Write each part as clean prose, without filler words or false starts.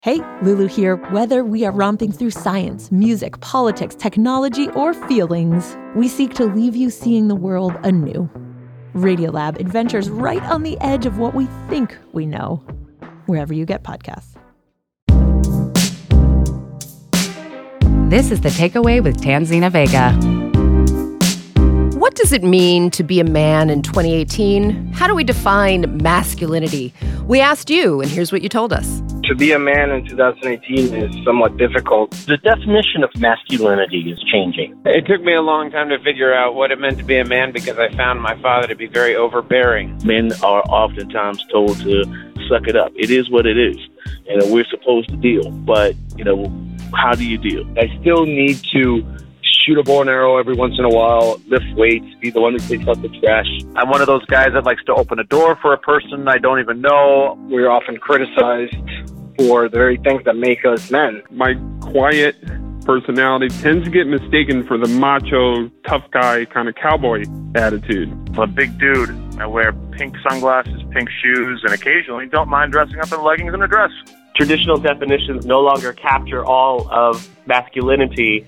Hey, Lulu here. Whether we are romping through science, music, politics, technology, or feelings, we seek to leave you seeing the world anew. Radiolab adventures right on the edge of what we think we know, wherever you get podcasts. This is The Takeaway with Tanzina Vega. What does it mean to be a man in 2018? How do we define masculinity? We asked you, and here's what you told us. To be a man in 2018 is somewhat difficult. The definition of masculinity is changing. It took me a long time to figure out what it meant to be a man because I found my father to be very overbearing. Men are oftentimes told to suck it up. It is what it is. We're supposed to deal. But, how do you deal? I still need to shoot a bow and arrow every once in a while, lift weights, be the one that takes out the trash. I'm one of those guys that likes to open a door for a person I don't even know. We're often criticized for the very things that make us men. My quiet personality tends to get mistaken for the macho, tough guy kind of cowboy attitude. I'm a big dude. I wear pink sunglasses, pink shoes, and occasionally don't mind dressing up in leggings and a dress. Traditional definitions no longer capture all of masculinity.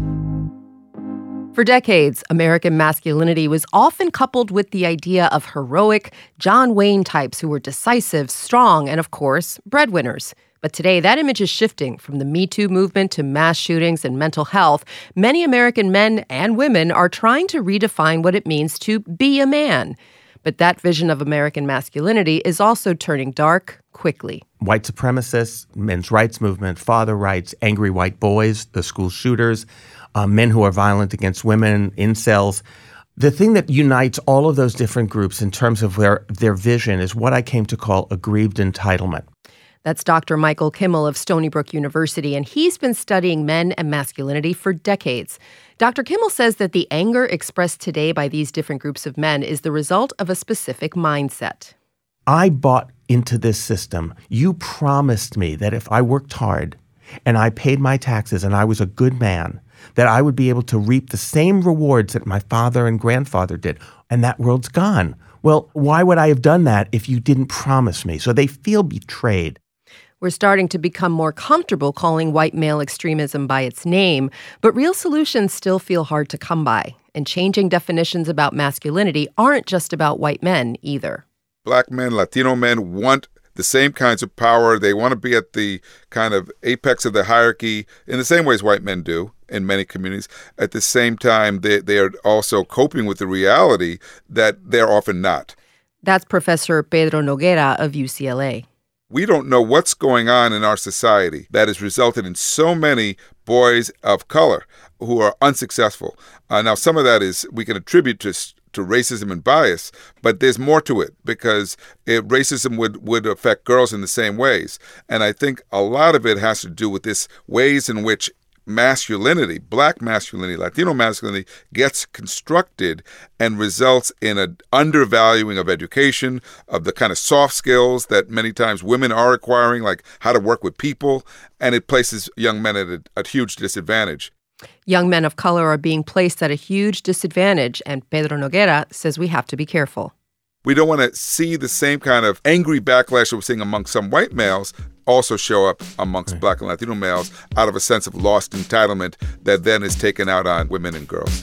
For decades, American masculinity was often coupled with the idea of heroic John Wayne types who were decisive, strong, and of course, breadwinners. But today, that image is shifting from the Me Too movement to mass shootings and mental health. Many American men and women are trying to redefine what it means to be a man. But that vision of American masculinity is also turning dark quickly. White supremacists, men's rights movement, father rights, angry white boys, the school shooters, men who are violent against women, incels. The thing that unites all of those different groups in terms of their vision is what I came to call aggrieved entitlement. That's Dr. Michael Kimmel of Stony Brook University, and he's been studying men and masculinity for decades. Dr. Kimmel says that the anger expressed today by these different groups of men is the result of a specific mindset. I bought into this system. You promised me that if I worked hard and I paid my taxes and I was a good man, that I would be able to reap the same rewards that my father and grandfather did. And that world's gone. Well, why would I have done that if you didn't promise me? So they feel betrayed. We're starting to become more comfortable calling white male extremism by its name, but real solutions still feel hard to come by. And changing definitions about masculinity aren't just about white men either. Black men, Latino men want the same kinds of power. They want to be at the kind of apex of the hierarchy in the same ways white men do in many communities. At the same time, they are also coping with the reality that they're often not. That's Professor Pedro Noguera of UCLA. We don't know what's going on in our society that has resulted in so many boys of color who are unsuccessful. Now, some of that is we can attribute to racism and bias, but there's more to it because racism would affect girls in the same ways. And I think a lot of it has to do with this ways in which masculinity, black masculinity, Latino masculinity gets constructed and results in an undervaluing of education, of the kind of soft skills that many times women are acquiring, like how to work with people, and it places young men at a huge disadvantage. Young men of color are being placed at a huge disadvantage, and Pedro Noguera says we have to be careful. We don't want to see the same kind of angry backlash that we're seeing among some white males also show up amongst Black and Latino males out of a sense of lost entitlement that then is taken out on women and girls.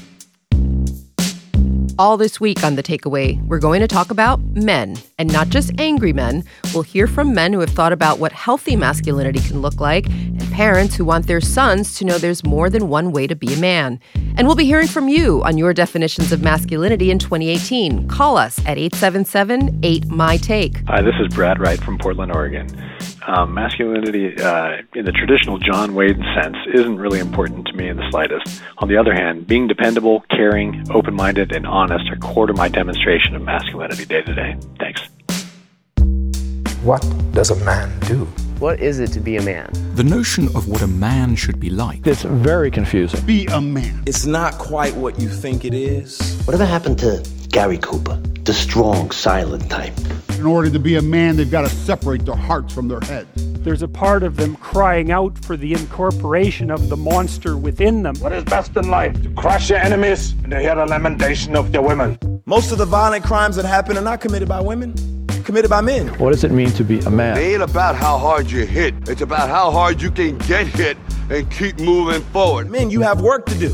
All this week on The Takeaway, we're going to talk about men, and not just angry men. We'll hear from men who have thought about what healthy masculinity can look like, and parents who want their sons to know there's more than one way to be a man. And we'll be hearing from you on your definitions of masculinity in 2018. Call us at 877-8-MY-TAKE. Hi, this is Brad Wright from Portland, Oregon. Masculinity, in the traditional John Wayne sense, isn't really important to me in the slightest. On the other hand, being dependable, caring, open-minded, and honest are core to my demonstration of masculinity day to day. Thanks. What does a man do? What is it to be a man? The notion of what a man should be like. It's very confusing. Be a man. It's not quite what you think it is. Whatever happened to Gary Cooper, the strong, silent type? In order to be a man, they've got to separate their hearts from their heads. There's a part of them crying out for the incorporation of the monster within them. What is best in life? To crush your enemies and to hear the lamentation of your women. Most of the violent crimes that happen are not committed by women. committed by men. What does it mean to be a man? It ain't about how hard you hit. It's about how hard you can get hit and keep moving forward. Men, you have work to do.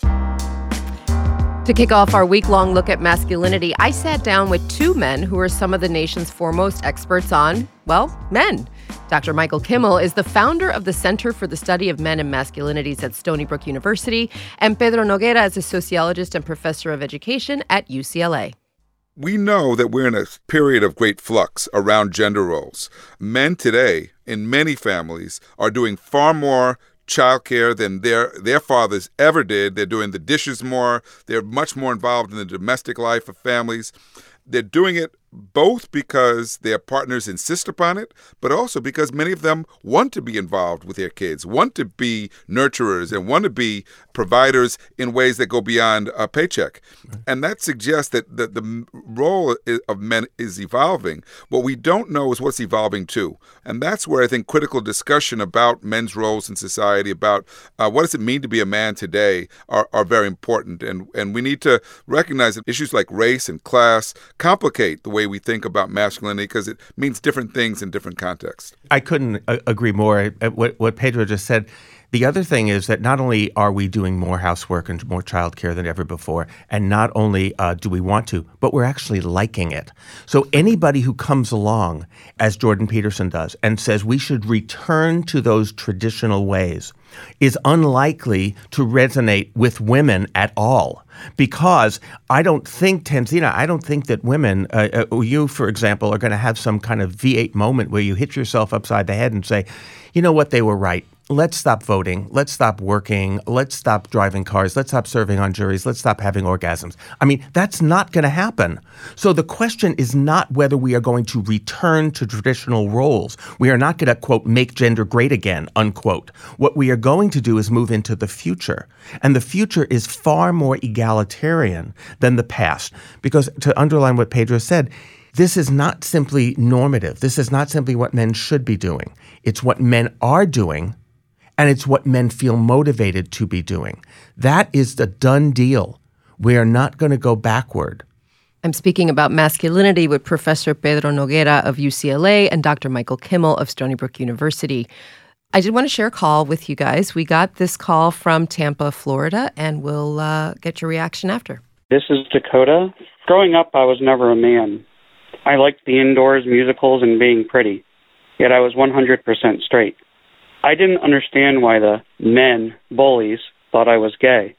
To kick off our week-long look at masculinity, I sat down with two men who are some of the nation's foremost experts on, well, men. Dr. Michael Kimmel is the founder of the Center for the Study of Men and Masculinities at Stony Brook University, and Pedro Noguera is a sociologist and professor of education at UCLA. We know that we're in a period of great flux around gender roles. Men today, in many families, are doing far more childcare than their fathers ever did. They're doing the dishes more. They're much more involved in the domestic life of families. They're doing it both because their partners insist upon it, but also because many of them want to be involved with their kids, want to be nurturers, and want to be providers in ways that go beyond a paycheck. Right. And that suggests that the role of men is evolving. What we don't know is what's evolving too. And that's where I think critical discussion about men's roles in society, about what does it mean to be a man today, are very important. And we need to recognize that issues like race and class complicate the way we think about masculinity because it means different things in different contexts. I couldn't agree more. What Pedro just said. The other thing is that not only are we doing more housework and more childcare than ever before, and not only do we want to, but we're actually liking it. So anybody who comes along, as Jordan Peterson does, and says we should return to those traditional ways is unlikely to resonate with women at all. Because I don't think, Tanzina, I don't think that women, you, for example, are going to have some kind of V8 moment where you hit yourself upside the head and say, you know what, they were right. Let's stop voting. Let's stop working. Let's stop driving cars. Let's stop serving on juries. Let's stop having orgasms. I mean, that's not going to happen. So the question is not whether we are going to return to traditional roles. We are not going to, quote, make gender great again, unquote. What we are going to do is move into the future. And the future is far more egalitarian than the past. Because to underline what Pedro said, this is not simply normative. This is not simply what men should be doing. It's what men are doing. And it's what men feel motivated to be doing. That is the done deal. We are not going to go backward. I'm speaking about masculinity with Professor Pedro Noguera of UCLA and Dr. Michael Kimmel of Stony Brook University. I did want to share a call with you guys. We got this call from Tampa, Florida, and we'll get your reaction after. This is Dakota. Growing up, I was never a man. I liked the indoors, musicals, and being pretty. Yet I was 100% straight. I didn't understand why the men, bullies, thought I was gay.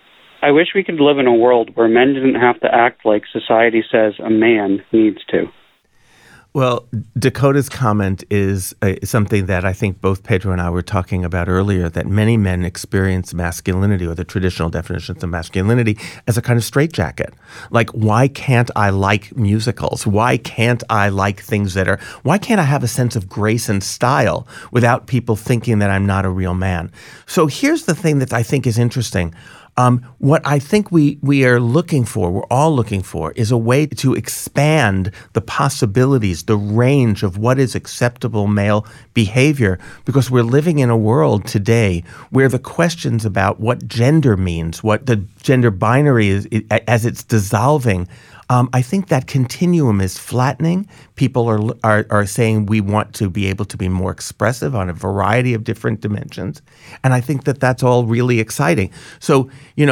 I wish we could live in a world where men didn't have to act like society says a man needs to. Well, Dakota's comment is something that I think both Pedro and I were talking about earlier, that many men experience masculinity, or the traditional definitions of masculinity, as a kind of straitjacket. Like, why can't I like musicals? Why can't I like things why can't I have a sense of grace and style without people thinking that I'm not a real man? So here's the thing that I think is interesting. What I think we are looking for, we're all looking for, is a way to expand the possibilities, the range of what is acceptable male behavior, because we're living in a world today where the questions about what gender means, what the gender binary is as it's dissolving, I think that continuum is flattening. People are saying we want to be able to be more expressive on a variety of different dimensions. And I think that that's all really exciting. So,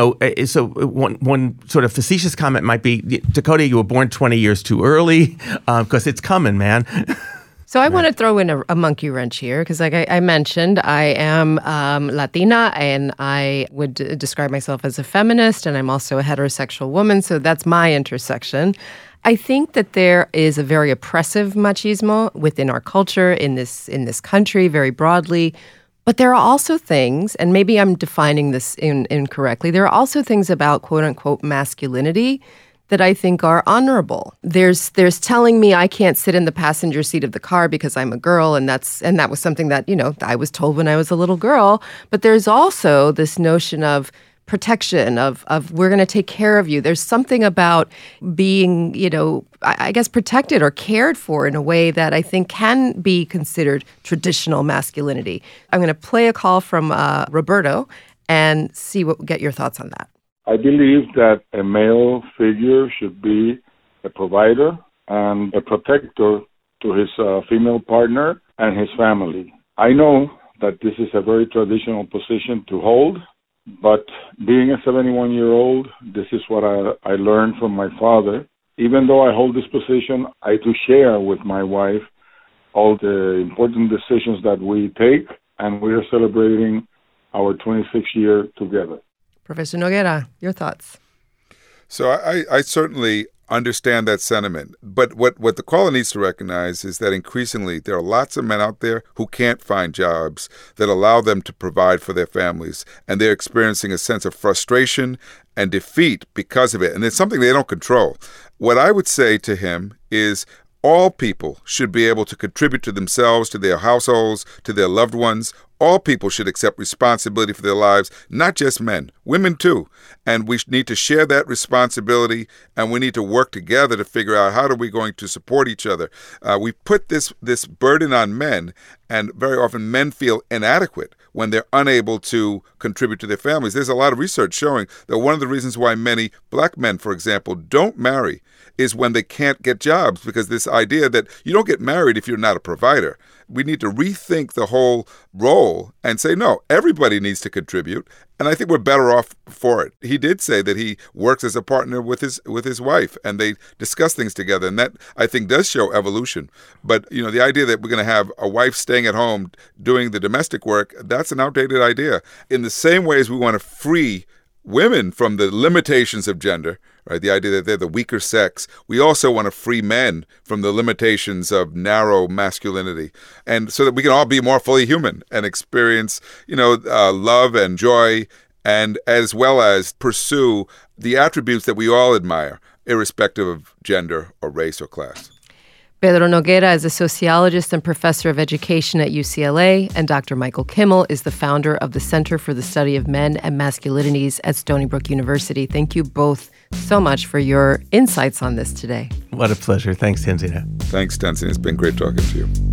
one sort of facetious comment might be, Dakota, you were born 20 years too early, because it's coming, man. So I want to throw in a monkey wrench here because, like I mentioned, I am Latina and I would describe myself as a feminist, and I'm also a heterosexual woman, so that's my intersection. I think that there is a very oppressive machismo within our culture, in this country, very broadly. But there are also things, and maybe I'm defining this incorrectly, there are also things about quote-unquote masculinity that I think are honorable. There's telling me I can't sit in the passenger seat of the car because I'm a girl, and that was something that, I was told when I was a little girl. But there's also this notion of protection, of we're going to take care of you. There's something about being, I guess protected or cared for in a way that I think can be considered traditional masculinity. I'm going to play a call from Roberto and get your thoughts on that. I believe that a male figure should be a provider, and a protector to his female partner and his family. I know that this is a very traditional position to hold, but being a 71-year-old, this is what I learned from my father. Even though I hold this position, I do share with my wife all the important decisions that we take, and we are celebrating our 26th year together. Professor Noguera, your thoughts? So I certainly understand that sentiment. But what the caller needs to recognize is that increasingly there are lots of men out there who can't find jobs that allow them to provide for their families, and they're experiencing a sense of frustration and defeat because of it. And it's something they don't control. What I would say to him is all people should be able to contribute to themselves, to their households, to their loved ones. All people should accept responsibility for their lives, not just men, women too. And we need to share that responsibility, and we need to work together to figure out how are we going to support each other. We put this burden on men, and very often men feel inadequate when they're unable to contribute to their families. There's a lot of research showing that one of the reasons why many black men, for example, don't marry is when they can't get jobs, because this idea that you don't get married if you're not a provider. We need to rethink the whole role and say, no, everybody needs to contribute. And I think we're better off for it. He did say that he works as a partner with his wife, and they discuss things together. And that, I think, does show evolution. But, the idea that we're going to have a wife staying at home doing the domestic work, that's an outdated idea. In the same way as we want to free women from the limitations of gender, right? The idea that they're the weaker sex. We also want to free men from the limitations of narrow masculinity, and so that we can all be more fully human and experience, love and joy, and as well as pursue the attributes that we all admire, irrespective of gender or race or class. Pedro Noguera is a sociologist and professor of education at UCLA, and Dr. Michael Kimmel is the founder of the Center for the Study of Men and Masculinities at Stony Brook University. Thank you both so much for your insights on this today. What a pleasure. Thanks, Tanzina. Thanks, Tanzina. It's been great talking to you.